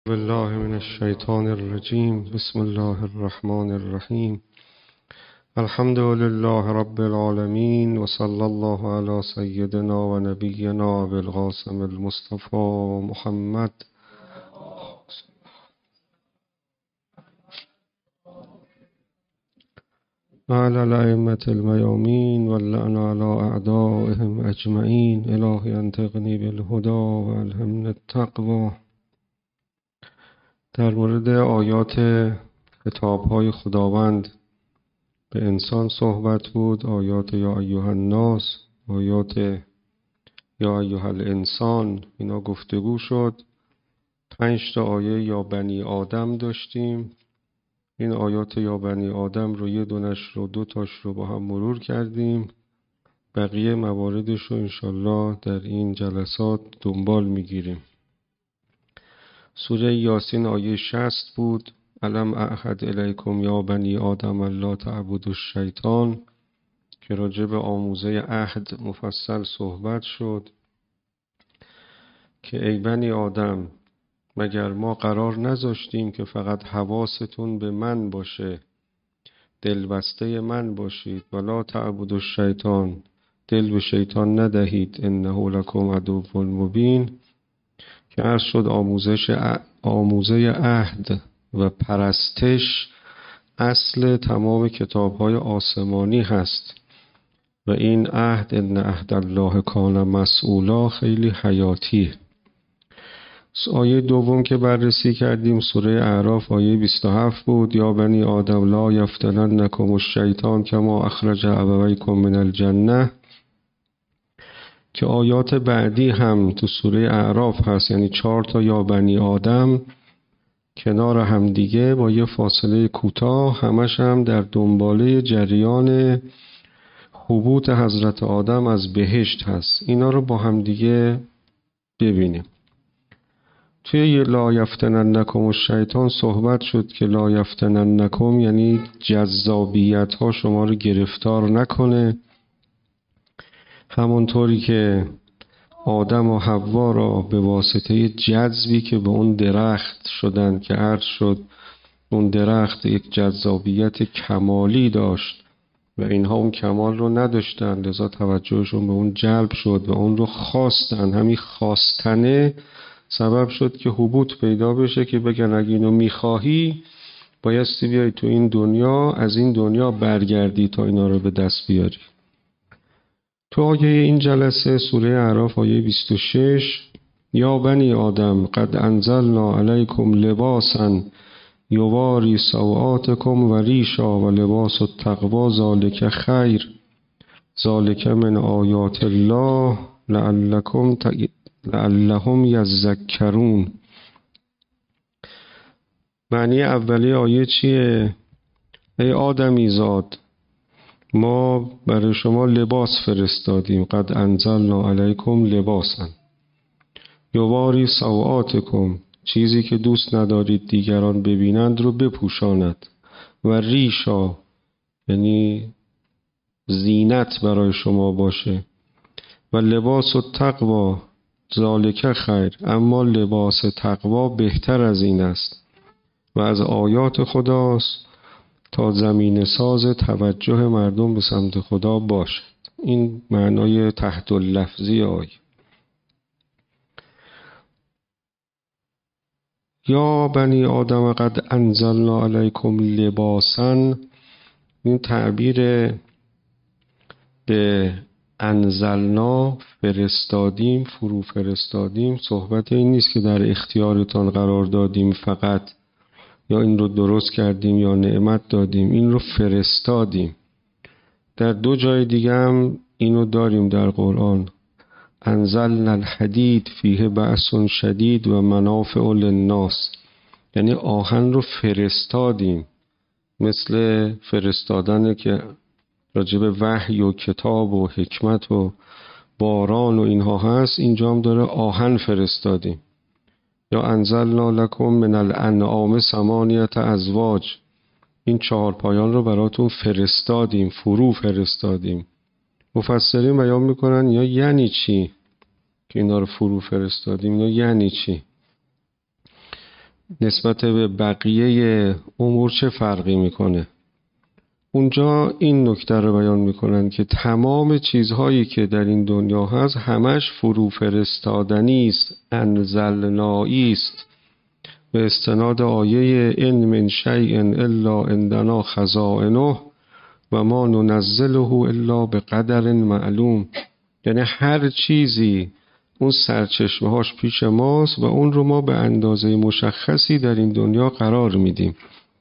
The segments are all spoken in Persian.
بالله من الشیطان الرجیم. بسم الله الرحمن الرحیم. الحمد لله رب العالمین و صلی الله علی سیدنا و نبینا بالقاسم المصطفى محمد و علی الائمة المیامین و اللعن علی اعدائهم اجمعین. الهی انطقنی بالهدی و الهمنی التقوی. در مورد آیات خطاب‌های خداوند به انسان صحبت بود. آیات یا ایها الناس، آیات یا ایها الانسان، اینا گفتگو شد. 5 تا آیه یا بنی آدم داشتیم. این آیات یا بنی آدم رو یه دونش رو 2 تاش رو با هم مرور کردیم. بقیه مواردش رو انشالله در این جلسات دنبال میگیریم. سوره یاسین آیه 60 بود. الم اعهد الیکم یا بنی آدم لا تعبدوا الشیطان، که راجع به آموزه عهد مفصل صحبت شد که ای بنی آدم، مگر ما قرار نذاشتیم که فقط حواستون به من باشه، دلبسته من باشید، ولا تعبدوا الشیطان، دل به شیطان ندهید، انه لکم عدو مبین. که عرض شد آموزه عهد و پرستش اصل تمام کتاب‌های آسمانی هست و این عهد ان عهد الله کان مسئولا خیلی حیاتی. آیه دوم که بررسی کردیم سوره اعراف آیه 27 بود. یا بنی آدم لا یفتننکم الشیطان کما اخرج ابویکم من الجنه، که آیات بعدی هم تو سوره اعراف هست. یعنی 4 تا یا بنی آدم کنار هم دیگه با یه فاصله کوتاه، همش هم در دنباله جریان هبوط حضرت آدم از بهشت هست. اینا رو با هم دیگه ببینیم. توی لا یفتننکم الشیطان صحبت شد که لا یفتننکم یعنی جذابیت ها شما رو گرفتار نکنه، همونطوری که آدم و حوا را به واسطه جذبی که به اون درخت شدن، که عرض شد اون درخت یک جذابیت کمالی داشت و اینها اون کمال رو نداشتن، لذا توجهشون به اون جلب شد و اون رو خواستن. همین خواستنه سبب شد که هبوط پیدا بشه، که بگن اگه اینو میخواهی بایستی بیای تو این دنیا، از این دنیا برگردی تا اینا رو به دست بیاری. تو آیه این جلسه سوره اعراف آیه 26 یا بنی آدم قد انزلنا علیکم لباسا یواری سوآتکم و ریشا و لباس التقوی ذالک خیر ذالک من آیات الله لعلهم یذکرون. معنی اولی آیه چیه؟ ای آدمی زاد، ما برای شما لباس فرستادیم. قد انزلنا علیکم لباسا یواری سوآتکم، چیزی که دوست ندارید دیگران ببینند رو بپوشاند، و ریشا یعنی زینت برای شما باشه، و لباس التقوی ذالک خیر، اما لباس تقوا بهتر از این است و از آیات خداست تا زمین ساز توجه مردم به سمت خدا باشد. این معنای تحت اللفظی آیه. یا بنی آدم قد انزلنا علیکم لباسا، این تعبیر به انزلنا فرستادیم، فرو فرستادیم، صحبت این نیست که در اختیارتان قرار دادیم فقط، یا این رو درست کردیم یا نعمت دادیم. این رو فرستادیم. در 2 جای دیگه هم اینو داریم در قرآن. انزلنا الحدید فیه بأس شدید و منافع للناس، یعنی آهن رو فرستادیم، مثل فرستادن که راجب وحی و کتاب و حکمت و باران و اینها هست. اینجا هم داره آهن فرستادیم. یا انزلنا لکم من الانعام 8 ازواج، این 4 پایان رو براتون فرستادیم، فرو فرستادیم. مفسرین بیان میکنن یا یعنی چی که اینا رو فرو فرستادیم، یا یعنی چی؟ نسبت به بقیه امور چه فرقی میکنه؟ اونجا این نکته رو بیان میکنن که تمام چیزهایی که در این دنیا هست همش فرو فرستادنی است، انزلنایی است، به استناد آیه ان من شیء الا عندنا خزائنه و ما ننزله الا بقدر معلوم. یعنی هر چیزی اون سرچشمه‌هاش پیش ماست و اون رو ما به اندازه مشخصی در این دنیا قرار میدیم.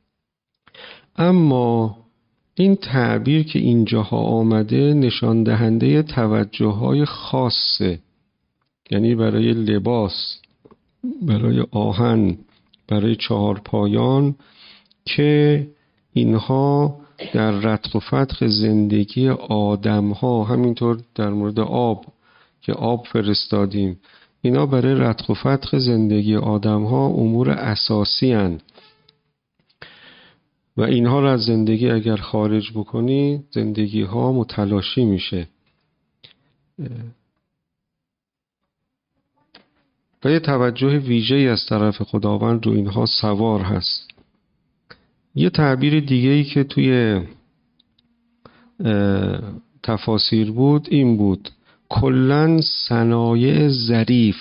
اما این تعبیر که اینجاها آمده نشان دهنده توجه‌های خاصه، یعنی برای لباس، برای آهن، برای چهارپایان، که اینها در رتق و فتق زندگی آدم‌ها، همینطور در مورد آب که آب فرستادیم، اینا برای رتق و فتق زندگی آدم‌ها امور اساسی هستند و اینها را از زندگی اگر خارج بکنی زندگی ها متلاشی میشه. و یه توجه ویژه‌ای از طرف خداوند رو اینها سوار هست. یه تعبیر دیگه‌ای که توی تفاسیر بود این بود: کلاً صنایع ظریف،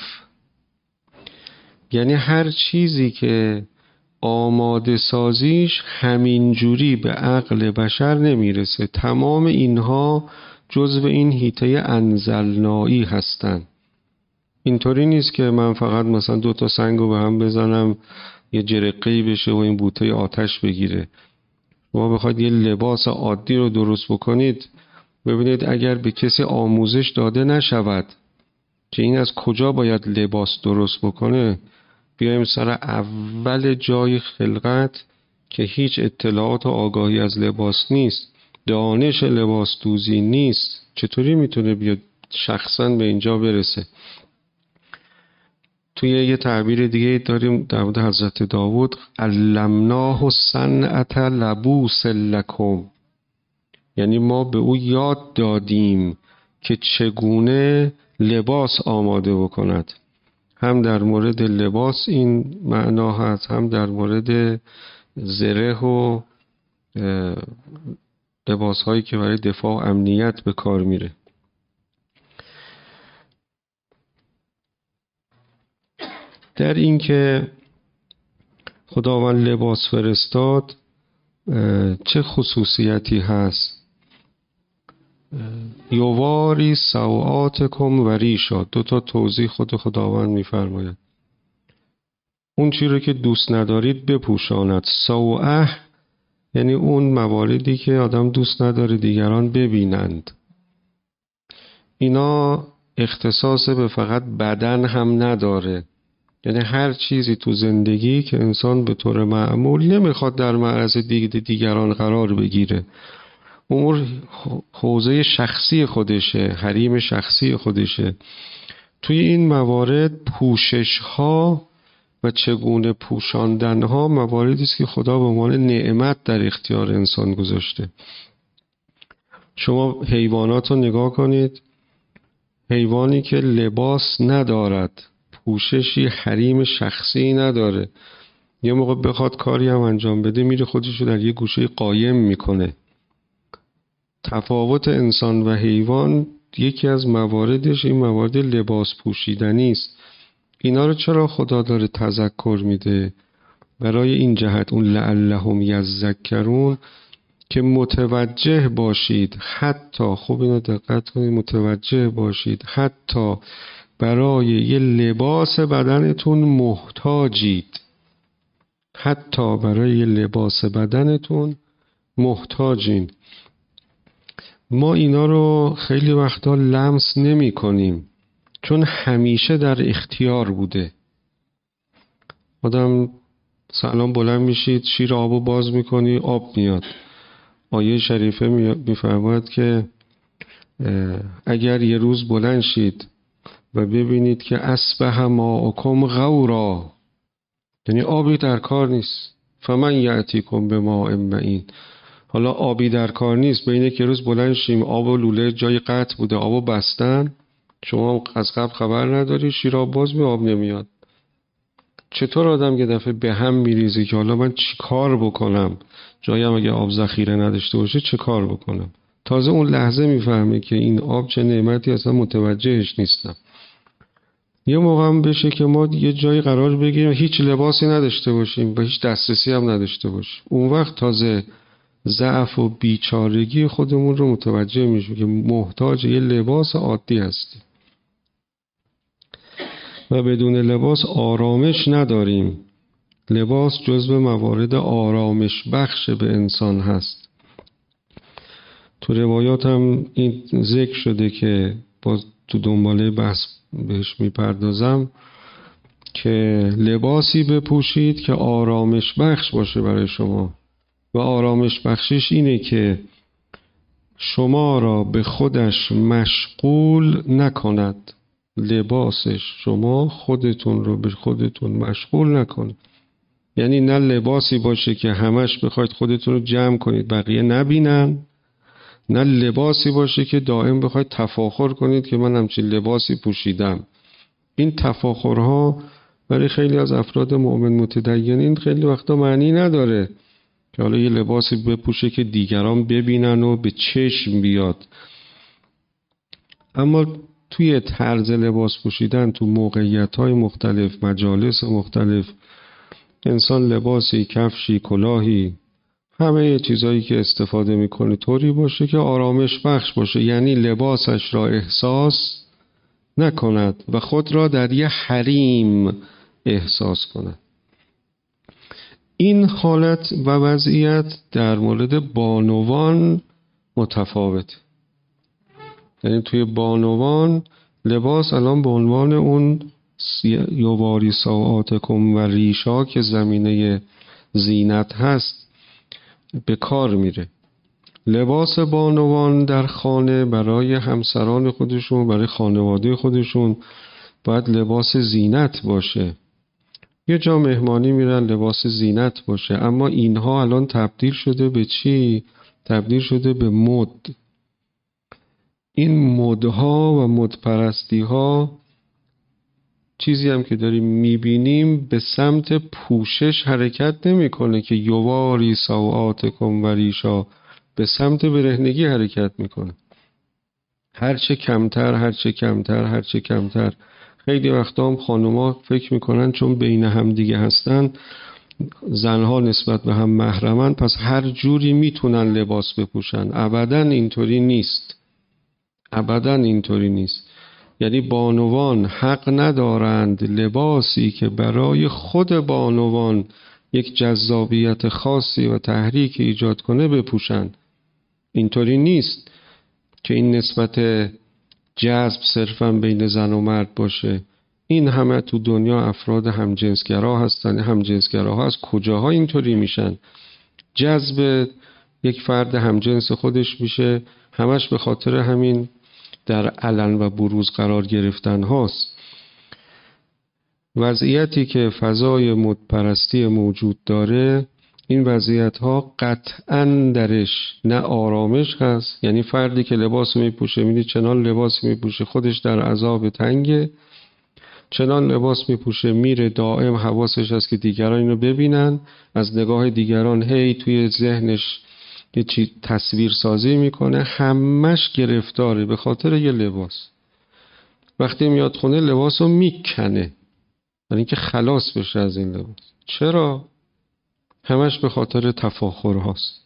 یعنی هر چیزی که آماده سازیش همینجوری به عقل بشر نمیرسه، تمام اینها جزو این حیطه انزلنایی هستن. اینطوری نیست که من فقط مثلا 2 تا سنگ رو به هم بزنم یه جرقه‌ای بشه و این بوته آتش بگیره. شما بخواید یه لباس عادی رو درست بکنید، ببینید اگر به کسی آموزش داده نشود که این از کجا باید لباس درست بکنه، بیایم سر اول جای خلقت که هیچ اطلاعات و آگاهی از لباس نیست، دانش لباس دوزی نیست، چطوری میتونه بیاد شخصا به اینجا برسه؟ توی یه تعبیر دیگه داریم در مورد حضرت داوود: علمناه صنعة لبوس لکم، یعنی ما به او یاد دادیم که چگونه لباس آماده بکند. هم در مورد لباس این معنا هست، هم در مورد زره و لباس هایی که برای دفاع و امنیت به کار میره. در این که خداوند لباس فرستاد چه خصوصیتی هست؟ یواری سوآتکم و ریشا، 2 تا توضیح خود خداوند میفرماید. اون چیزی رو که دوست ندارید بپوشاند. سوءه یعنی اون مواردی که آدم دوست نداره دیگران ببینند. اینا اختصاص به فقط بدن هم نداره، یعنی هر چیزی تو زندگی که انسان به طور معمول نمیخواد در معرض دید دیگران قرار بگیره، امور حوزه شخصی خودشه، حریم شخصی خودشه، توی این موارد پوشش ها و چگونه پوشاندن ها مواردی است که خدا به عنوان نعمت در اختیار انسان گذاشته. شما حیوانات رو نگاه کنید، حیوانی که لباس ندارد، پوششی، حریم شخصی نداره، یه موقع بخواد کاری هم انجام بده میره خودشو در یه گوشه قایم میکنه. تفاوت انسان و حیوان یکی از مواردش این موارد لباس پوشیدنی است. اینا رو چرا خدا داره تذکر میده؟ برای این جهت، اون لعلهم یذکرون، که متوجه باشید، حتی خوب اینو دقت کنید، متوجه باشید حتی برای یه لباس بدنتون محتاجید، حتی برای یه لباس بدنتون محتاجین. ما اینا رو خیلی وقتا لمس نمی کنیم چون همیشه در اختیار بوده. آدم سلام بلند میشید، شیر آبو باز میکنی، آب میاد. آیه شریفه میفرماید که اگر یه روز بلند شید و ببینید که اصبح ماءکم غورا، یعنی آبی در کار نیست، فمن یأتیکم بماء معین، حالا آبی در کار نیست، بینه که روز بلند شیم آب و لوله جای قطع بوده، آبو بستن، شما از قبل خبر نداری، شیر آب باز می آب نمیاد. چطور آدم یه دفعه به هم میریزه که حالا من چی کار بکنم؟ جایم اگه آب ذخیره نداشته باشه چه کار بکنم؟ تازه اون لحظه میفهمه که این آب چه نعمتی، اصلا متوجهش نیستم. یه موقع هم بشه که ما یه جایی قرار بگیریم هیچ لباسی نداشته باشیم و هیچ دسترسی هم نداشته باشیم. اون وقت تازه ضعف و بیچارگی خودمون رو متوجه میشیم که محتاج یه لباس عادی هستیم و بدون لباس آرامش نداریم. لباس جزو موارد آرامش بخش به انسان هست. تو روایات هم این ذکر شده که باز تو دنباله بحث بهش میپردازم که لباسی بپوشید که آرامش بخش باشه برای شما و آرامش بخشش اینه که شما را به خودش مشغول نکند. لباسش شما خودتون رو به خودتون مشغول نکنید. یعنی نه لباسی باشه که همش بخواید خودتون رو جمع کنید بقیه نبینن، نه لباسی باشه که دائم بخواید تفاخر کنید که من همچین لباسی پوشیدم. این تفاخرها برای خیلی از افراد مؤمن متدینین خیلی وقتا معنی نداره که حالا یه لباسی بپوشه که دیگران ببینن و به چشم بیاد. اما توی طرز لباس پوشیدن تو موقعیت‌های مختلف، مجالس مختلف، انسان لباسی، کفشی، کلاهی، همه چیزایی که استفاده میکنه طوری باشه که آرامش بخش باشه. یعنی لباسش را احساس نکند و خود را در یه حریم احساس کند. این حالت و وضعیت در مورد بانوان متفاوت. یعنی توی بانوان لباس الان به عنوان اون یواری سوآتکم و ریشا که زمینه زینت هست به کار میره. لباس بانوان در خانه برای همسران خودشون، برای خانواده خودشون باید لباس زینت باشه. یه جا مهمانی میرن لباس زینت باشه. اما اینها الان تبدیل شده به چی؟ تبدیل شده به مد. این مدها و مدپرستی ها چیزی هم که داریم میبینیم به سمت پوشش حرکت نمیکنه که یواری سوآتکم و ریشا، به سمت برهنگی حرکت میکنه. هرچه کمتر هرچه کمتر هرچه کمتر. خیلی وقتا هم خانوما فکر میکنن چون بین هم دیگه هستن زنها نسبت به هم محرمن پس هر جوری میتونن لباس بپوشن. ابداً اینطوری نیست. ابداً اینطوری نیست. یعنی بانوان حق ندارند لباسی که برای خود بانوان یک جذابیت خاصی و تحریک ایجاد کنه بپوشن. اینطوری نیست که این نسبت جذب صرفاً بین زن و مرد باشه. این همه تو دنیا افراد همجنسگرا هستن. همجنسگراها از کجاها اینطوری میشن؟ جذب یک فرد همجنس خودش میشه همش به خاطر همین در علن و بروز قرار گرفتن هاست. وضعیتی که فضای مدپرستی موجود داره، این وضعیت ها قطعاً درش نه آرامش هست. یعنی فردی که لباس میپوشه، میدید چنان لباس میپوشه خودش در عذاب تنگه، چنان لباس میپوشه میره دائم حواسش هست که دیگران اینو ببینن، از نگاه دیگران هی توی ذهنش یه چی تصویر سازی میکنه، همش گرفتاره به خاطر یه لباس. وقتی میاد خونه لباس رو میکنه برای اینکه خلاص بشه از این لباس. چرا؟ همش به خاطر تفاخر هاست.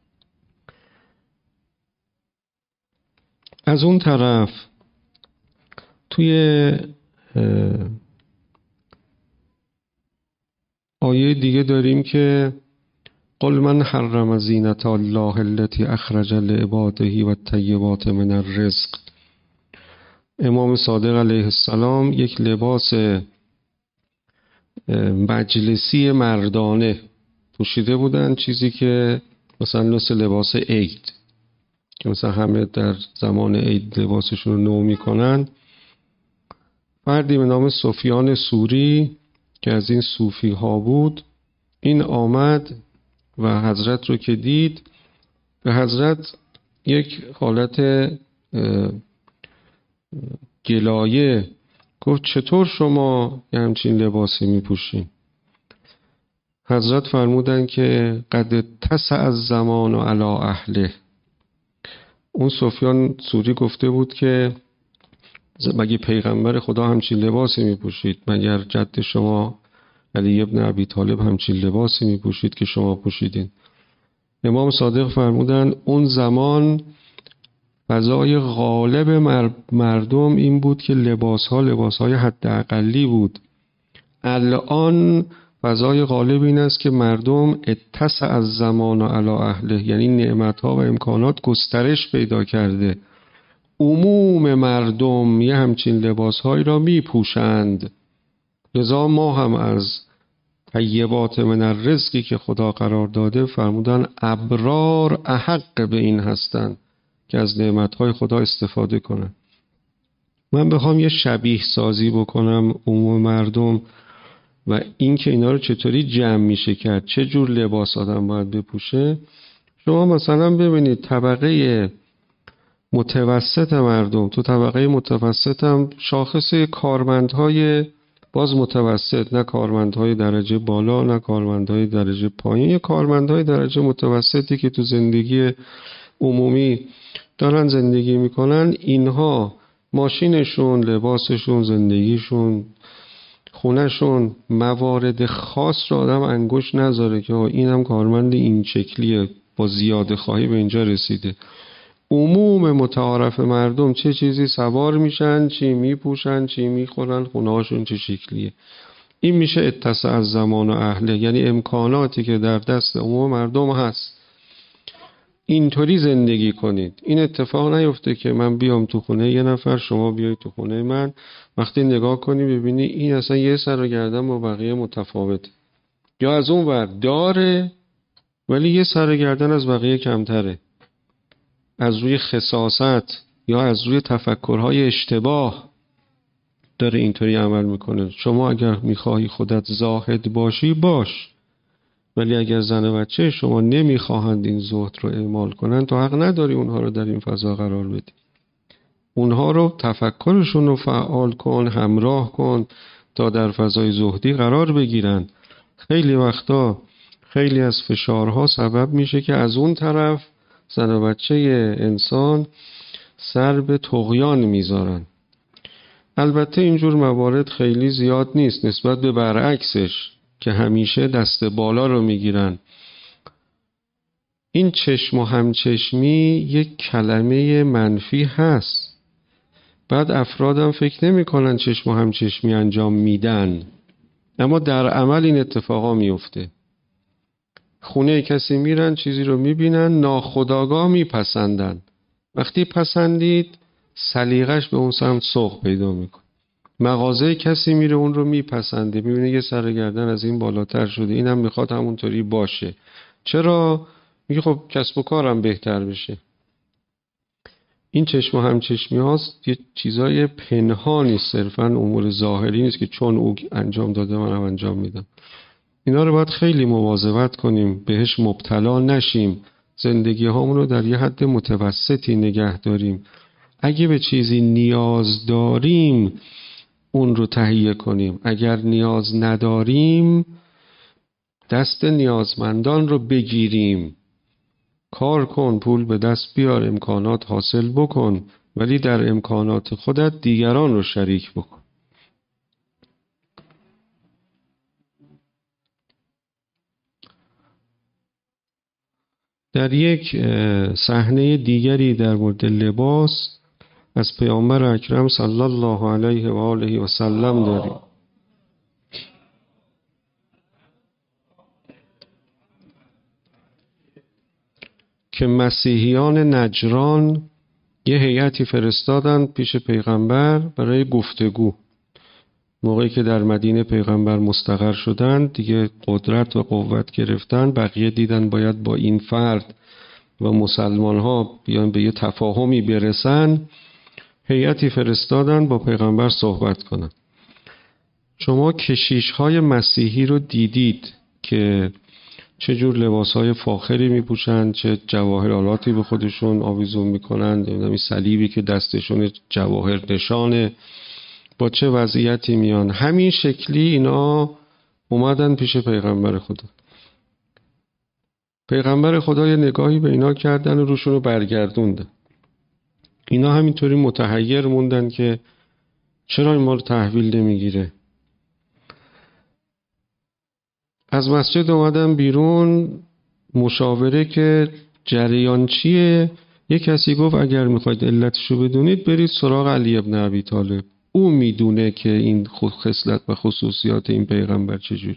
از اون طرف توی آیه دیگه داریم که قل من حرم زینت الله التي اخرج لعباده و الطیبات من الرزق. امام صادق علیه السلام یک لباس مجلسی مردانه پوشیده بودن، چیزی که مثلا لباس عید که مثلا همه در زمان عید لباسشون رو نو میکنن. فردی به نام سفیان سوری که از این صوفی ها بود، این آمد و حضرت رو که دید، به حضرت یک حالت گلایه گفت چطور شما یه همچین لباسی میپوشین؟ حضرت فرمودن که قد اتسع الزمان علی اهله. اون سفیان ثوری گفته بود که مگه پیغمبر خدا همچین لباسی میپوشید؟ مگر جد شما علی ابن ابی طالب همچین لباسی میپوشید که شما پوشیدین؟ امام صادق فرمودن اون زمان فضای غالب مردم این بود که لباسهای حداقلی بود. الان فضای غالب این است که مردم اتسع الزمان علی اهله، یعنی نعمتها و امکانات گسترش پیدا کرده. عموم مردم یه همچین لباسهایی را می پوشند. لذا ما هم از طیبات من الرزقی که خدا قرار داده فرمودن ابرار احق به این هستند که از نعمتهای خدا استفاده کنن. من بخوام یه شبیه سازی بکنم عموم مردم و این که اینا رو چطوری جمع میشه کرد، چه جور لباس آدم باید بپوشه، شما مثلا ببینید طبقه متوسط مردم، تو طبقه متوسط هم شاخص کارمندهای باز متوسط، نه کارمندهای درجه بالا نه کارمندهای درجه پایین، کارمندهای درجه متوسطی که تو زندگی عمومی دارن زندگی میکنن، اینها ماشینشون، لباسشون، زندگیشون، خونهشون موارد خاص رو آدم انگوش نذاره که اینم کارمند این شکلیه با زیاده خواهی به اینجا رسیده. عموم متعارف مردم چه چیزی سوار میشن، چی میپوشن، چی میخورن، خونهاشون چه شکلیه. این میشه اتسع الزمان و اهله، یعنی امکاناتی که در دست عموم مردم هست اینطوری زندگی کنید. این اتفاق نیفته که من بیام تو خونه یه نفر، شما بیای تو خونه من، وقتی نگاه کنی ببینی این اصلا یه سر و گردن با بقیه متفاوت، یا از اون ور داره ولی یه سر و گردن از بقیه کمتره، از روی خساست یا از روی تفکرهای اشتباه داره اینطوری عمل میکنه. شما اگر میخواهی خودت زاهد باشی باش، ولی اگر زن و بچه شما نمیخواهند این زهد رو اعمال کنن، تو حق نداری اونها رو در این فضا قرار بدی. اونها رو تفکرشون رو فعال کن، همراه کن تا در فضای زهدی قرار بگیرن. خیلی وقتا خیلی از فشارها سبب میشه که از اون طرف زن و بچه انسان سر به طغیان میذارن. البته اینجور موارد خیلی زیاد نیست نسبت به برعکسش که همیشه دست بالا رو میگیرن. این چشم و همچشمی یک کلمه منفی هست. بعد افرادم فکر نمی کنن چشم و همچشمی انجام میدن، اما در عمل این اتفاقا میفته. خونه کسی میرن، چیزی رو میبینن، ناخودآگاه میپسندن. وقتی پسندید سلیقش به اون سمت سوق پیدا میکنه. مغازه کسی میره اون رو میپسنده، میبینه یه سر گردن از این بالاتر شده، اینم میخواد همونطوری باشه. چرا؟ میگه خب کسب و کارم بهتر بشه. این چشم و همچشمی هاست، یه چیزای پنهانی، صرفا امور ظاهری نیست که چون او انجام داده منم انجام میدم. اینا رو باید خیلی مواظبت کنیم، بهش مبتلا نشیم، زندگی هامون رو در یه حد متوسطی نگه داریم. اگه به چیزی نیاز داریم اون رو تهیه کنیم، اگر نیاز نداریم دست نیازمندان رو بگیریم. کار کن، پول به دست بیار، امکانات حاصل بکن، ولی در امکانات خودت دیگران رو شریک بکن. در یک صحنه دیگری در مورد لباس از پیامبر اکرم صلی الله علیه و آله و سلم داریم که مسیحیان نجران یه هیئتی فرستادن پیش پیغمبر برای گفتگو. موقعی که در مدینه پیغمبر مستقر شدن، دیگه قدرت و قوت گرفتن، بقیه دیدن باید با این فرد و مسلمان ها بیان به یه تفاهمی برسن، هیئتی فرستادن با پیغمبر صحبت کنن. شما کشیش های مسیحی رو دیدید که چه جور لباس های فاخری میپوشن، چه جواهرالاتی به خودشون آویزون میکنن، این صلیبی که دستشون جواهر نشانه، با چه وضعیتی میان. همین شکلی اینا اومدن پیش پیغمبر خدا. پیغمبر خدا یه نگاهی به اینا کردن و روشون رو برگردوندن. اینا همینطوری متحیر موندن که چرا این ما رو تحویل نمیگیره. از مسجد اومدن بیرون، مشاوره که جریان چیه. یک کسی گفت اگر میخواید علتشو بدونید برید سراغ علی ابن ابی طالب، او میدونه که این خصلت و خصوصیات این پیغمبر چجوری.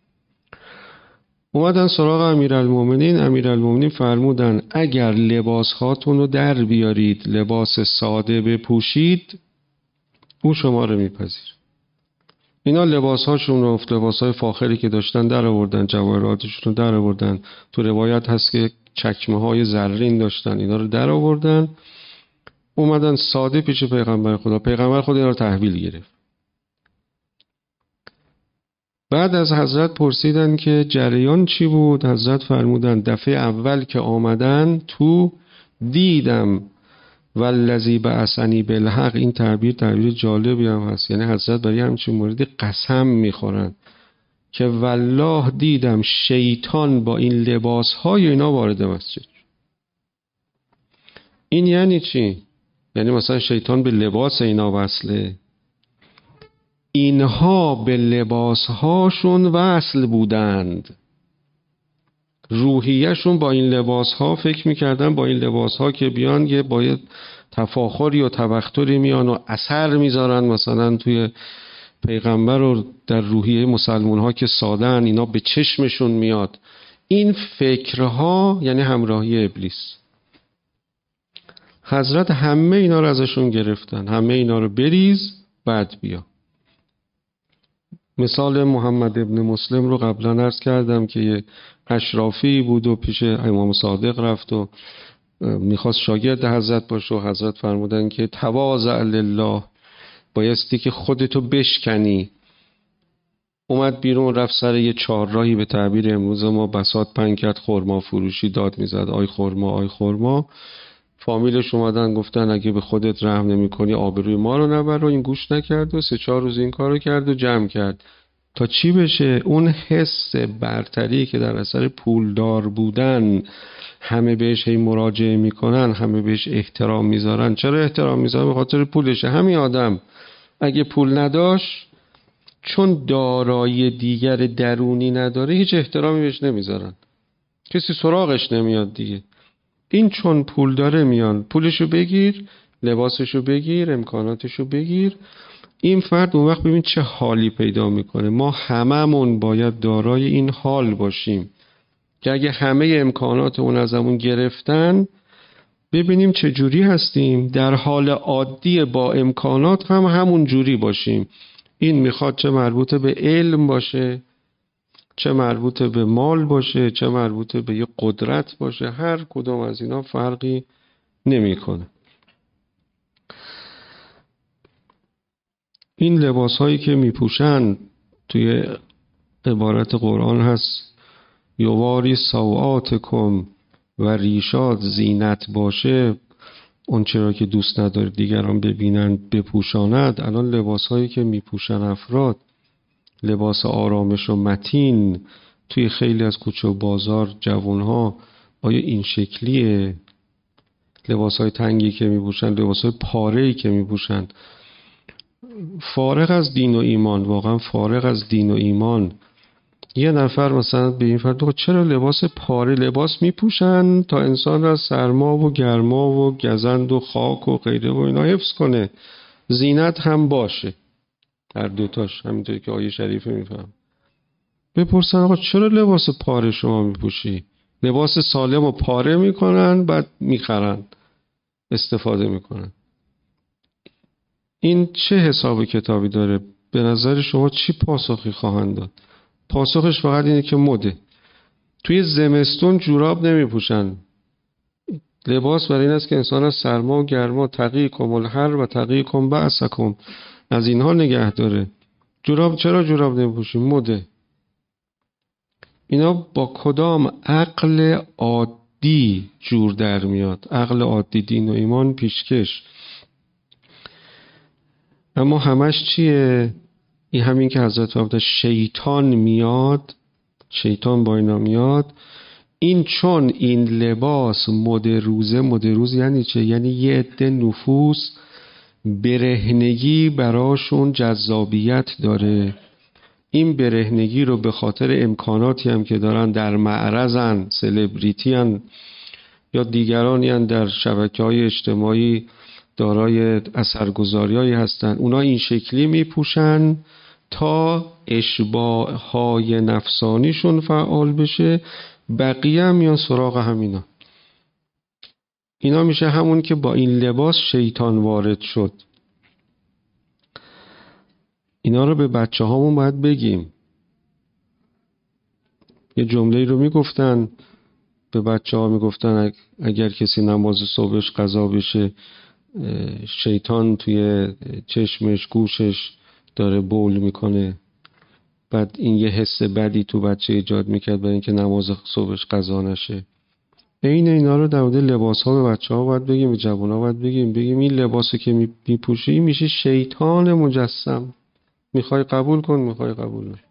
اومدن سراغ امیرالمومنین. امیرالمومنین فرمودن اگر لباس هاتون رو در بیارید، لباس ساده بپوشید، او شما رو میپذیر. اینا لباس هاشون رو، لباس های فاخری که داشتن در آوردن، جواهراتشون رو در آوردن. تو روایت هست که چکمه های زرین داشتن، اینا رو در آوردن، اومدن ساده پیش پیغمبر خدا. پیغمبر خدا اینا رو تحویل گرفت. بعد از حضرت پرسیدن که جریان چی بود. حضرت فرمودن دفعه اول که آمدن تو دیدم والذی بعثنی بالحق. این تعبیر جالبی هم هست، یعنی حضرت برای همچین موردی قسم میخورن که والله دیدم شیطان با این لباسهای اینا وارد مسجد. این یعنی چی؟ یعنی مثلا شیطان به لباس اینا وصله؟ اینها به لباسهاشون وصل بودند. روحیهشون با این لباسها، فکر میکردن با این لباسها که بیان یه باید تفاخری و تبختری میان و اثر میذارن مثلا توی پیغمبر و در روحیه مسلمون ها که سادن، اینا به چشمشون میاد. این فکرها یعنی همراهی ابلیس. حضرت همه اینا رو ازشون گرفتن، همه اینا رو بریز بعد بیا. مثال محمد ابن مسلم رو قبلا عرض کردم که یه اشرافی بود و پیش امام صادق رفت و میخواست شاگرد حضرت باشه و حضرت فرمودن که تواضع لله، بایستی که خودتو بشکنی. اومد بیرون، رفت سر یه چهارراهی، به تعبیر امروز ما بساط پهن کرد، خرما فروشی، داد میزد آی خرما آی خرما. فامیلش اومدن گفتن اگه به خودت رحم نمی کنی آبروی ما رو نبر، و این گوش نکرد و 3-4 روز این کارو کرد و جمع کرد تا چی بشه؟ اون حس برتری که در اثر پولدار بودن همه بهش هی مراجعه میکنن، همه بهش احترام میذارن. چرا احترام میذارن؟ به خاطر پولشه. همین آدم اگه پول نداشت، چون دارایی دیگر درونی نداره، هیچ احترامی بهش نمیذارن، کسی سراغش نمیاد دیگه. این چون پول داره میان، پولشو بگیر، لباسشو بگیر، امکاناتشو بگیر. این فرد اون وقت ببین چه حالی پیدا میکنه. ما هممون باید دارای این حال باشیم که اگه همه امکانات اون ازمون گرفتن، ببینیم چه جوری هستیم. در حال عادی با امکانات هم همون جوری باشیم. این میخواد چه مربوط به علم باشه، چه مربوط به مال باشه، چه مربوط به یه قدرت باشه، هر کدوم از اینا فرقی نمیکنه. این لباس هایی که میپوشن، توی عبارت قرآن هست یواری سوآتکم و ریشات زینت باشه، اون چرا که دوست نداره دیگران ببینن بپوشاند. الان لباس هایی که میپوشن افراد، لباس آرامش و متین، توی خیلی از کوچه و بازار جوانها آیا این شکلیه؟ لباس های تنگی که میپوشن، لباس های پاره‌ای که میپوشن، فارغ از دین و ایمان، واقعا فارغ از دین و ایمان. یه نفر مثلا به این فرد چرا لباس پاره لباس میپوشن تا انسان را سرما و گرما و گزند و خاک و غیره و اینا حفظ کنه، زینت هم باشه، هر دوتاش، همینطوری که آیه شریفه میفهم. بپرسن آقا چرا لباس پاره شما میپوشی؟ لباس سالم و پاره میکنن، بعد میخرن، استفاده میکنن. این چه حساب کتابی داره؟ به نظر شما چی پاسخی خواهند داد؟ پاسخش فقط اینه که مده. توی زمستون جوراب نمیپوشن. لباس برای این است که انسان از سرما و گرما تقیکم الحر و تقیکم بأسکم، از اینها نگه داره. جوراب چرا جوراب نمیپوشیم؟ مده. اینا با کدام عقل عادی جور در میاد؟ عقل عادی، دین و ایمان پیشکش. اما همش چیه؟ این همین که حضرت فرمودن شیطان میاد، شیطان با اینا میاد. این چون این لباس مد روز یعنی چه؟ یعنی یه عده نفوس برهنگی براشون جذابیت داره. این برهنگی رو به خاطر امکاناتی هم که دارن، در معرضن، سلبریتی هن یا دیگرانی هن در شبکه‌های اجتماعی دارای اثرگذاریایی هستن، اونا این شکلی میپوشن تا اشباه‌های نفسانیشون فعال بشه. بقیه هم میان سراغ همینا. اینا میشه همون که با این لباس شیطان وارد شد. اینا رو به بچه هامون باید بگیم. یه جمله رو میگفتن به بچه ها، میگفتن اگر کسی نماز صبحش قضا بشه، شیطان توی چشمش گوشش داره بول میکنه. بعد این یه حس بدی تو بچه ایجاد میکرد برای اینکه نماز صبحش قضا نشه. اینا رو در مورد لباس ها به بچه ها باید بگیم، به جوان ها باید بگیم این لباسی که میپوشی میشه شیطان مجسم. میخوای قبول کن، میخوای قبول کن.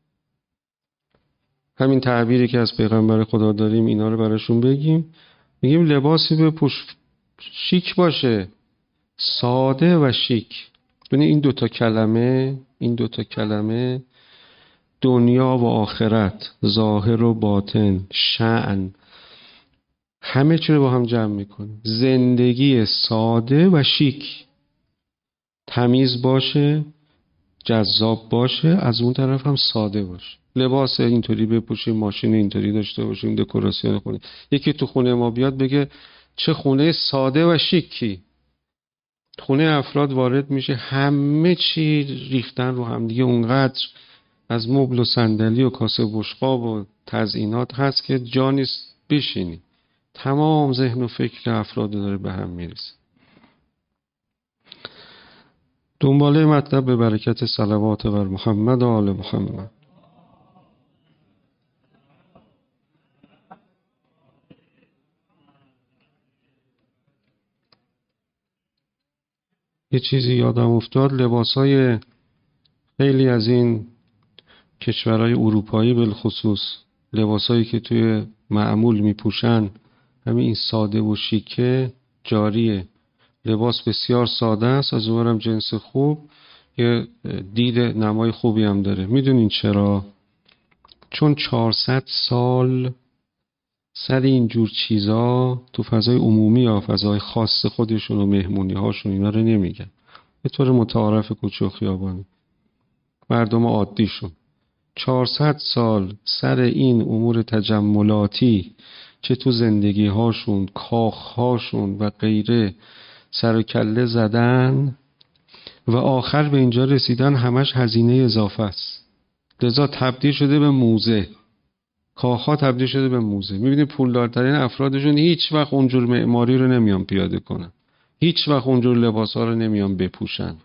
همین تعبیری که از پیغمبر خدا داریم اینا رو براشون بگیم. میگیم لباسی بپوش شیک باشه، ساده و شیک. یعنی این دوتا کلمه دنیا و آخرت، ظاهر و باطن، شأن، همه چی رو با هم جمع میکنه. زندگی ساده و شیک، تمیز باشه، جذاب باشه، از اون طرف هم ساده باشه. لباس اینطوری بپوشیم، ماشین اینطوری داشته باشیم، دکوراسیون خونه. یکی تو خونه ما بیاد بگه چه خونه ساده و شیکی. خونه افراد وارد میشه، همه چی ریختن رو هم دیگه، اونقدر از مبل و صندلی و کاسه بشقاب و تزیینات هست که جا نیست بشینی. تمام ذهن و فکر افراد داره به هم میریزه. دنباله مطلب به برکت صلوات بر محمد و آل محمد. یه چیزی یادم افتاد، لباسای خیلی از این کشورهای اروپایی بالخصوص، لباسایی که توی معمول میپوشن، همین این ساده و شیکه جاریه. لباس بسیار ساده است، از اونورم جنس خوب، یه دید نمای خوبی هم داره. میدونین چرا؟ چون 400 سال سر اینجور چیزا تو فضای عمومی یا فضای خاص خودشون و مهمونی هاشون اینا رو نمیگن. به طور متعارف کوچه و خیابانی مردم عادیشون 400 سال سر این امور تجملاتی، چه تو زندگی هاشون، کاخ هاشون و غیره، سر و کله زدن و آخر به اینجا رسیدن. همش هزینه اضافه است، لذا تبدیل شده به موزه. کاخ‌ها تبدیل شده به موزه. می‌بینید پولدارترین افرادشون هیچ وقت اونجور معماری رو نمیان پیاده کنن، هیچ وقت اونجور لباس‌ها رو نمیان بپوشن.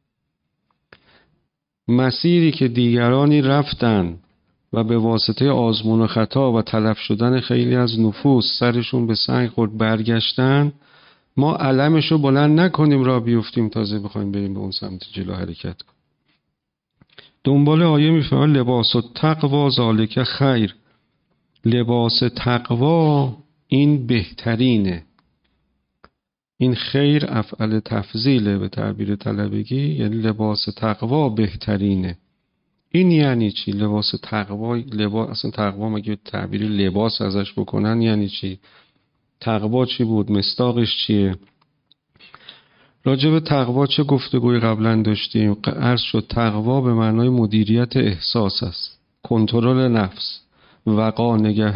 مسیری که دیگرانی رفتن و به واسطه آزمون و خطا و تلف شدن خیلی از نفوس سرشون به سنگ خورد برگشتن، ما علمشو بلند نکنیم را بیفتیم تازه بخوایم بریم به اون سمت جلو حرکت کنیم. دنبال آیه میفرماید لباس التقوا ذالک خیر. لباس تقوا این بهترینه. این خیر افعل تفضیله به تعبیر طلبگی، یعنی لباس تقوا بهترینه. این یعنی چی؟ لباس تقوا، اصلا تقوا مگه تعبیر لباس ازش بکنن یعنی چی؟ تقوا چی بود؟ مصداقش چیه؟ راجع به تقوا چه گفتگوی قبلا داشتیم؟ عرض شد تقوا به معنای مدیریت احساس است، کنترل نفس، وقا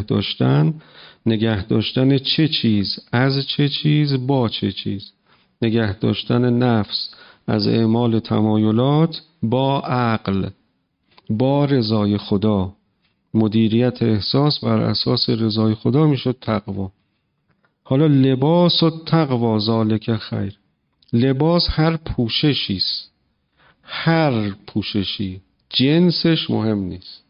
نگه داشتن چه چیز از چه چیز با چه چیز، نگه داشتن نفس از اعمال تمایلات با عقل، با رضای خدا. مدیریت احساس بر اساس رضای خدا میشد تقوا. حالا لباس و تقوا ذالک خیر. لباس هر پوششی است، هر پوششی، جنسش مهم نیست.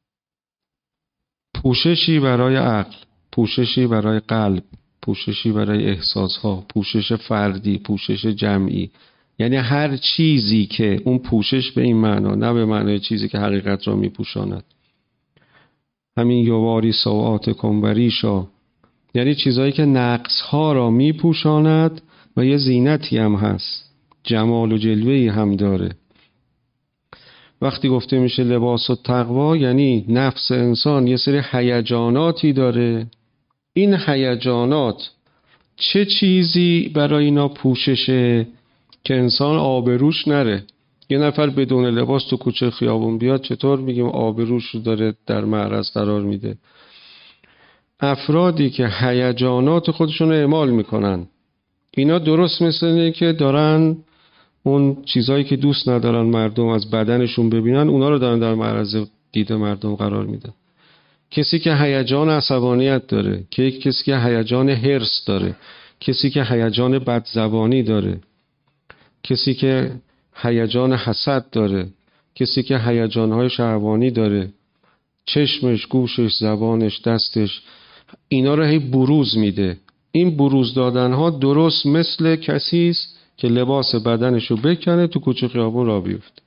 پوششی برای عقل، پوششی برای قلب، پوششی برای احساسها، پوشش فردی، پوشش جمعی، یعنی هر چیزی که اون پوشش به این معنا، نه به معنای چیزی که حقیقت را میپوشاند. همین یواری سوآتکم و ریشا، یعنی چیزایی که نقص ها را میپوشاند و یه زینتی هم هست، جمال و جلوه‌ای هم داره. وقتی گفته میشه لباس و تقوا، یعنی نفس انسان یه سری هیجاناتی داره. این هیجانات چه چیزی برای اینا پوششه که انسان آبروش نره؟ یه نفر بدون لباس تو کوچه خیابون بیاد، چطور میگیم آبروش رو داره در معرض قرار میده؟ افرادی که هیجانات خودشون رو اعمال میکنن، اینا درست مثل اینه که دارن اون چیزایی که دوست ندارن مردم از بدنشون ببینن، اونا رو دارن در معرض دید مردم قرار میدن. کسی که هیجان عصبانیت داره، کسی که هیجان حرص داره، کسی که هیجان بدزبانی داره، کسی که هیجان حسد داره، کسی که هیجانهای شهوانی داره، چشمش، گوشش، زبانش، دستش، اینا رو هی بروز میده. این بروز دادنها درست مثل کسی است که لباس بدنشو بکنه تو کوچه خیابون راه بیفته.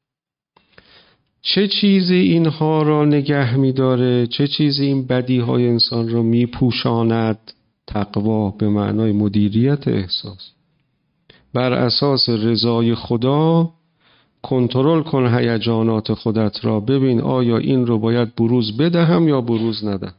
چه چیزی اینها را نگه می‌داره؟ چه چیزی این بدیهای انسان را میپوشاند؟ تقوا به معنای مدیریت احساس. بر اساس رضای خدا کنترل کن هیجانات خودت را، ببین آیا این رو باید بروز بدهم یا بروز ندهم.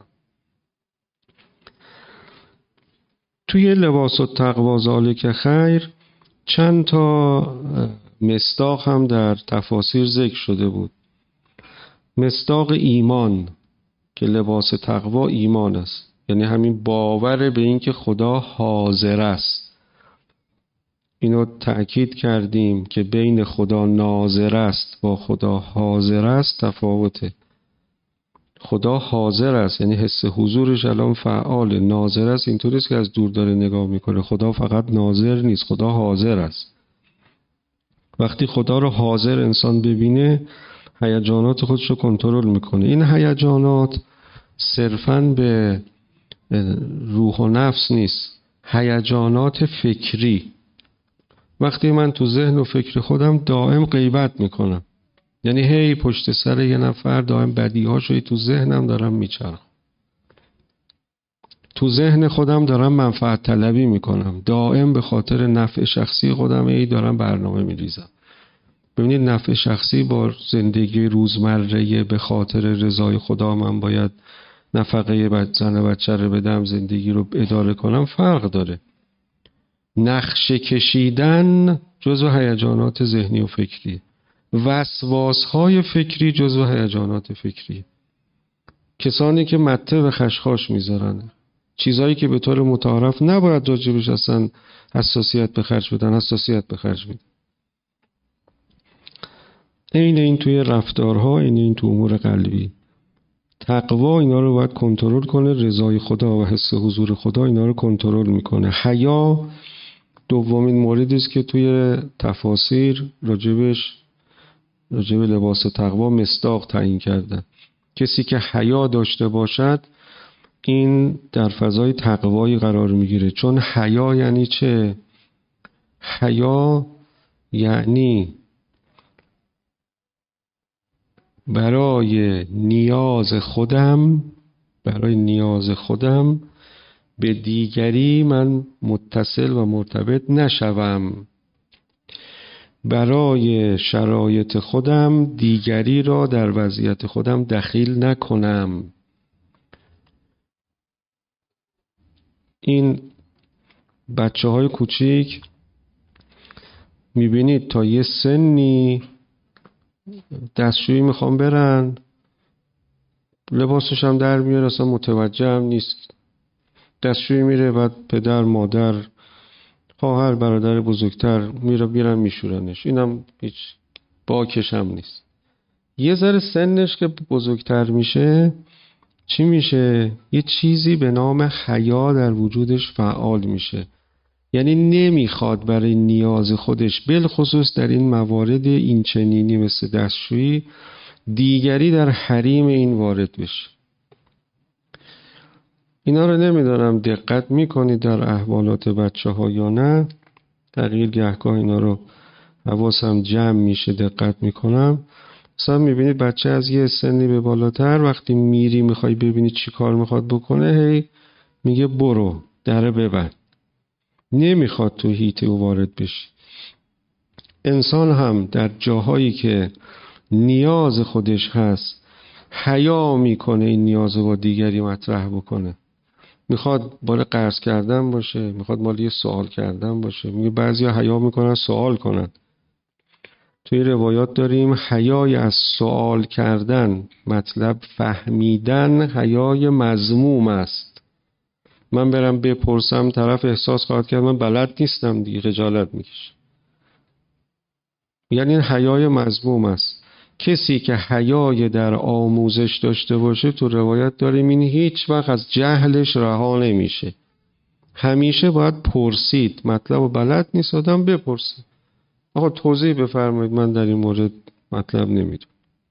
توی لباس التقوا ذالک خیر چند تا مصداق هم در تفاسیر ذکر شده بود. مصداق ایمان که لباس تقوا ایمان است، یعنی همین باور به این که خدا حاضر است. اینو تأکید کردیم که بین خدا ناظر است با خدا حاضر است تفاوته. خدا حاضر است یعنی حس حضورش الان فعال، ناظر است اینطوری است که از دور داره نگاه میکنه. خدا فقط ناظر نیست، خدا حاضر است. وقتی خدا رو حاضر انسان ببینه، هیجانات خودش رو کنترل میکنه. این هیجانات صرفاً به روح و نفس نیست، هیجانات فکری. وقتی من تو ذهن و فکر خودم دائم غیبت میکنم، یعنی هی پشت سر یه نفر دائم بدیهاشو تو ذهنم دارم میچرخم، تو ذهن خودم دارم منفعت طلبی میکنم، دائم به خاطر نفع شخصی خودم هی دارم برنامه میریزم. ببینید نفع شخصی با زندگی روزمره به خاطر رضای خدا من باید نفقه زن و بچه رو بدم، زندگی رو اداره کنم، فرق داره. نقشه کشیدن جزو هیجانات ذهنی و فکری، وسواس‌های فکری جزو هیجانات فکری. کسانی که مته و خشخاش میذارن، چیزایی که به طور متعارف نباید راجبش اصلا حساسیت به خرج بدن، حساسیت به خرج میدن. این توی رفتارها، این تو امور قلبی. تقوا اینا رو باید کنترل کنه، رضای خدا و حس حضور خدا اینا رو کنترل میکنه. حیا دومین موردی است که توی تفاسیر راجب لباس تقوا مصداق تعیین کردن. کسی که حیا داشته باشد این در فضای تقوایی قرار میگیره. چون حیا یعنی چه؟ حیا یعنی برای نیاز خودم به دیگری من متصل و مرتبط نشوم، برای شرایط خودم دیگری را در وضعیت خودم دخیل نکنم. این بچه‌های کوچیک میبینید تا یه سنی دستشویی میخوام برن، لباسش هم در میاره، اصلا متوجه هم نیست. دستشویی میره، بعد پدر، مادر، خواهر، برادر بزرگتر میرن میشورنش، اینم هیچ باکش هم نیست. یه ذره سنش که بزرگتر میشه چی میشه؟ یه چیزی به نام حیا در وجودش فعال میشه. یعنی نمیخواد برای نیاز خودش، بالخصوص در این موارد این چنینی مثل دستشویی، دیگری در حریم این وارد بشه. اینا رو نمیدونم دقت میکنید در احوالات بچه ها یا نه. تغییر گهگاه اینا رو حواسم جمع میشه، دقت میکنم. مثلا میبینید بچه از یه سنی به بالاتر وقتی میری میخوای ببینی چی کار میخواد بکنه، هی میگه برو دره ببند، نمیخواد تو هیت او وارد بشی. انسان هم در جاهایی که نیاز خودش هست حیا میکنه این نیاز با دیگری مطرح بکنه. میخواد مال قرض کردن باشه، میخواد مال یه سوال کردن باشه. میگه بعضیا حیا میکنن سوال کنن. توی روایات داریم حیای از سوال کردن، مطلب فهمیدن، حیای مذموم است. من برم بپرسم، طرف احساس خواهد کرد من بلد نیستم دیگه، خجالت میکشه. یعنی این حیای مذموم است. کسی که حیای در آموزش داشته باشه، تو روایت داریم این هیچ وقت از جهلش رها نمیشه. همیشه باید پرسید. مطلب و بلد نیست آدم بپرسید. آقا توضیح بفرمایید، من در این مورد مطلب نمیدونم.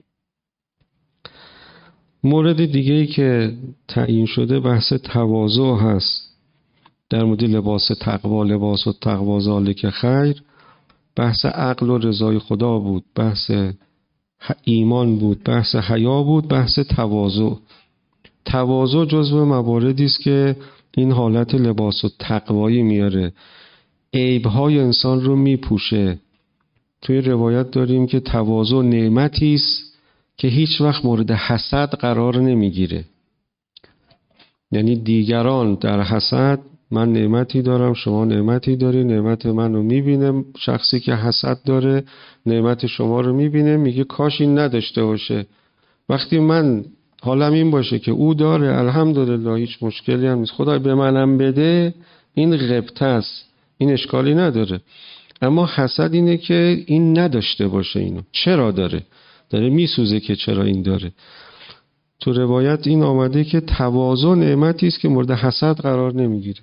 مورد دیگه‌ای که تعیین شده بحث تواضع هست. در مورد لباس تقوا، لباس و تقوا ذالک خیر، بحث عقل و رضای خدا بود، بحث ایمان بود، بحث حیا بود، بحث تواضع. تواضع جزو مواردی است که این حالت لباس و تقوایی میاره، عیب‌های انسان رو میپوشه. توی روایت داریم که تواضع نعمتی است که هیچ وقت مورد حسد قرار نمیگیره. یعنی دیگران در حسد، من نعمتی دارم شما نعمتی داری، نعمت منو میبینه شخصی که حسد داره، نعمت شما رو میبینه، میگه کاش این نداشته باشه. وقتی من حالم این باشه که او داره، الحمدلله هیچ مشکلی هم نیست، خدای به منم بده، این غبطه است، این اشکالی نداره. اما حسد اینه که این نداشته باشه. اینو چرا داره میسوزه که چرا این داره. تو روایت این آمده که تواضع نعمتی است که مورد حسد قرار نمیگیره.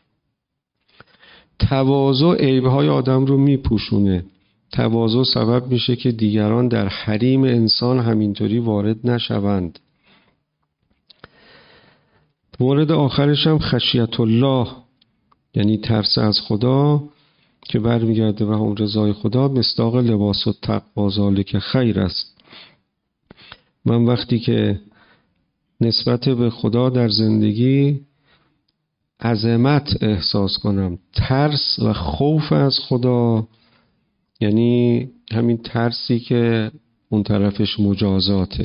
تواضع عیب‌های آدم رو میپوشونه. تواضع سبب میشه که دیگران در حریم انسان همینطوری وارد نشوند. مورد آخرش هم خشیت الله، یعنی ترس از خدا که برمیگرده و هم رضای خدا، مصداق لباس و تقوا ذالک خیر است. من وقتی که نسبت به خدا در زندگی عظمت احساس کنم، ترس و خوف از خدا، یعنی همین ترسی که اون طرفش مجازاته.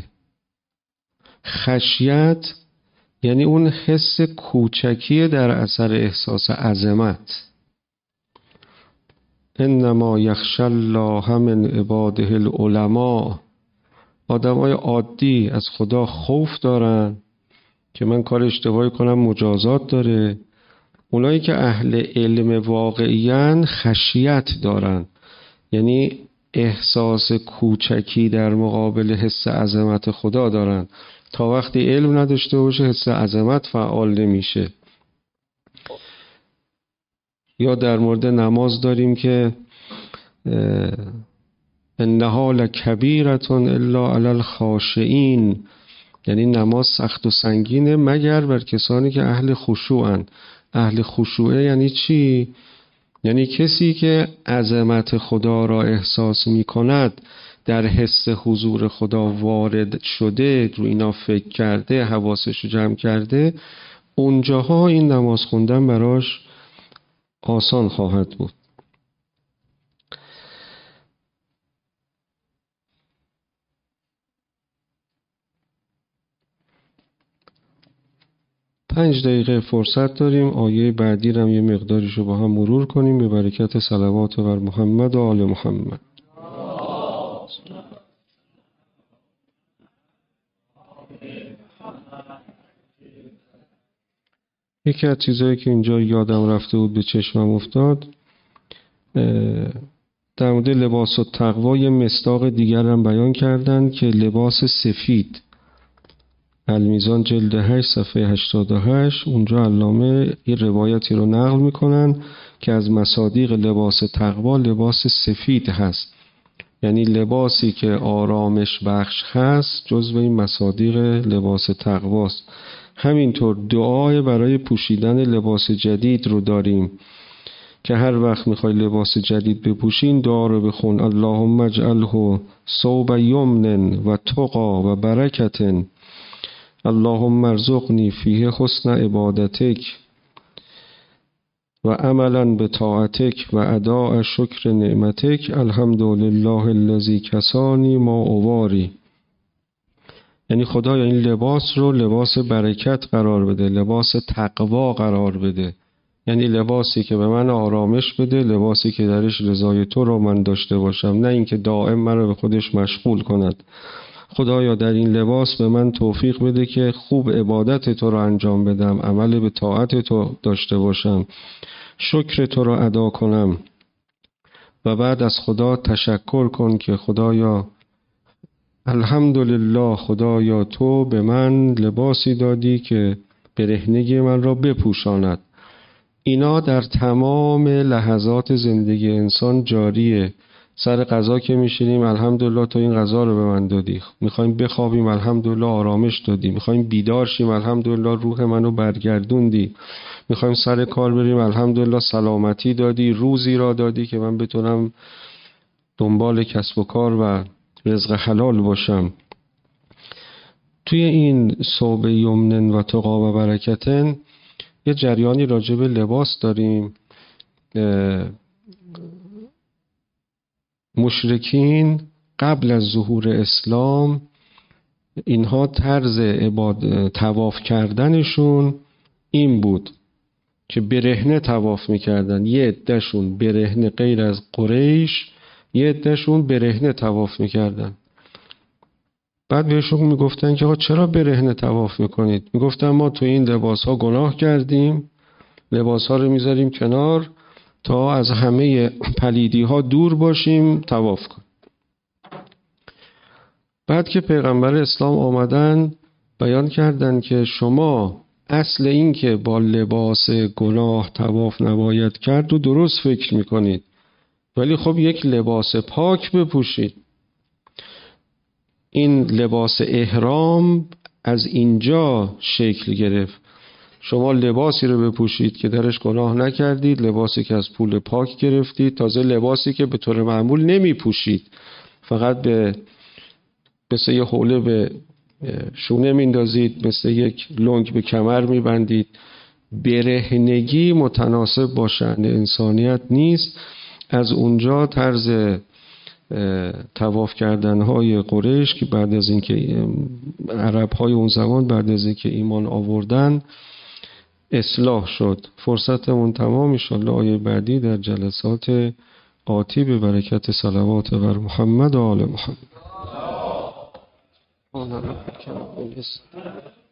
خشیت یعنی اون حس کوچکی در اثر احساس عظمت. انما یخشی الله من عباده العلماء. آدمای عادی از خدا خوف دارن که من کار اشتباهی کنم مجازات داره. اونایی که اهل علم واقعیان خشیت دارن، یعنی احساس کوچکی در مقابل حس عظمت خدا دارن. تا وقتی علم نداشته باشه حس عظمت فعال نمیشه. یا در مورد نماز داریم که انها لکبیرة الا علی الخاشعین، یعنی نماز سخت و سنگینه مگر بر کسانی که اهل خشوعن. اهل خشوعه یعنی چی؟ یعنی کسی که عظمت خدا را احساس می کند، در حس حضور خدا وارد شده، رو اینا فکر کرده، حواسش رو جمع کرده، اونجاها این نماز خوندن براش آسان خواهد بود. پنج دقیقه فرصت داریم. آیه بعدی رو یه مقداریشو با هم مرور کنیم به برکت صلوات بر محمد و آل محمد. یکی از چیزایی که اینجا یادم رفته بود به چشمم افتاد، در مورد لباس و تقوا یه مصداق دیگر هم بیان کردن که لباس سفید. المیزان جلد 8 صفحه 88، اونجا علامه یه روایتی رو نقل میکنن که از مصادیق لباس تقوا لباس سفید هست، یعنی لباسی که آرامش بخش هست جزو این مصادیق لباس تقواست. همینطور دعای برای پوشیدن لباس جدید رو داریم که هر وقت میخوای لباس جدید بپوشین دعا رو بخون: اللهم اجعله ثوب یمن و تقا و برکت، اللهم ارزقنی فیه حسن عبادتک و عملا به طاعتک و اداء شکر نعمتک، الحمدلله الذی کسانی ما اواری. یعنی خدایا این لباس رو لباس برکت قرار بده، لباس تقوا قرار بده، یعنی لباسی که به من آرامش بده، لباسی که درش رضای تو رو من داشته باشم، نه اینکه دائم من رو به خودش مشغول کند. خدایا در این لباس به من توفیق بده که خوب عبادت تو رو انجام بدم، عمل به طاعت تو داشته باشم، شکر تو رو ادا کنم. و بعد از خدا تشکر کن که خدایا الحمدلله، خدایا تو به من لباسی دادی که برهنگی من را بپوشاند. اینا در تمام لحظات زندگی انسان جاریه. سر غذا که میشینیم الحمدلله تو این غذا رو به من دادی، میخوایم بخوابیم الحمدلله آرامش دادی، میخوایم بیدار شیم الحمدلله روح منو برگردوندی، میخوایم سر کار بریم الحمدلله سلامتی دادی، روزی را دادی که من بتونم دنبال کسب و کار و رزق حلال باشم. توی این ثوب یمن و تقا و برکتن یه جریانی راجع به لباس داریم. مشرکین قبل از ظهور اسلام اینها طرز طواف کردنشون این بود که برهنه طواف میکردن. یه عدهشون برهنه غیر از قریش، یه عدهشون برهنه طواف میکردن. بعد بهشون میگفتن که آقا چرا برهنه طواف میکنید؟ میگفتن ما تو این لباس ها گناه کردیم، لباس ها رو میذاریم کنار تا از همه پلیدی ها دور باشیم، طواف کن. بعد که پیغمبر اسلام آمدن بیان کردن که شما اصل این که با لباس گناه طواف نباید کرد و درست فکر میکنید، ولی خب یک لباس پاک بپوشید. این لباس احرام از اینجا شکل گرفت. شما لباسی رو بپوشید که درش گناه نکردید، لباسی که از پول پاک گرفتید، تازه لباسی که به طور معمول نمی پوشید، فقط به مثل یه حوله به شونه میندازید، مثل یک لنگ به کمر میبندید. برهنگی متناسب با شأن انسانیت نیست. از اونجا طرز طواف کردنهای قریش که بعد از اینکه عربهای اون زمان بعد از اینکه ایمان آوردن اصلاح شد. فرصتمون تمام، ان شاءالله آیه بعدی در جلسات آتی به برکت صلوات بر محمد و آل محمد.